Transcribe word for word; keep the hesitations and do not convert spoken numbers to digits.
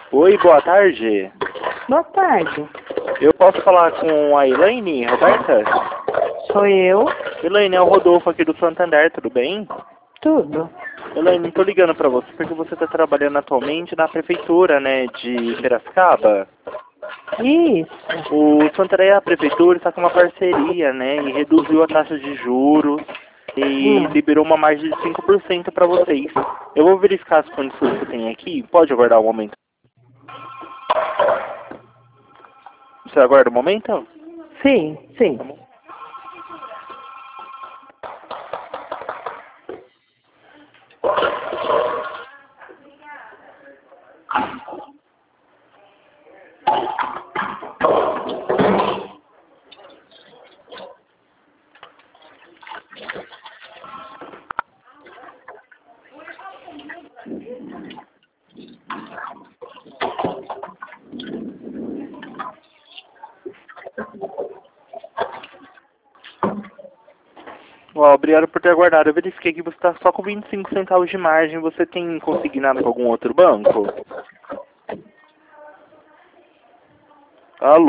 Oi, boa tarde. Boa tarde. Eu posso falar com a Elaine, Roberta? Sou eu. Elaine, é o Rodolfo aqui do Santander, tudo bem? Tudo. Elaine, estou ligando para você porque você está trabalhando atualmente na prefeitura, né, de Piracicaba. Isso. O Santander e a prefeitura está com uma parceria, né, e reduziu a taxa de juros e Hum. liberou uma margem de cinco por cento para vocês. Eu vou verificar as condições que tem aqui. Pode aguardar um momento? Você aguarda um momento? Sim, sim. Tá bom. Ó, obrigado por ter aguardado. Eu verifiquei que você está só com vinte e cinco centavos de margem. Você tem consignado com algum outro banco? Alô?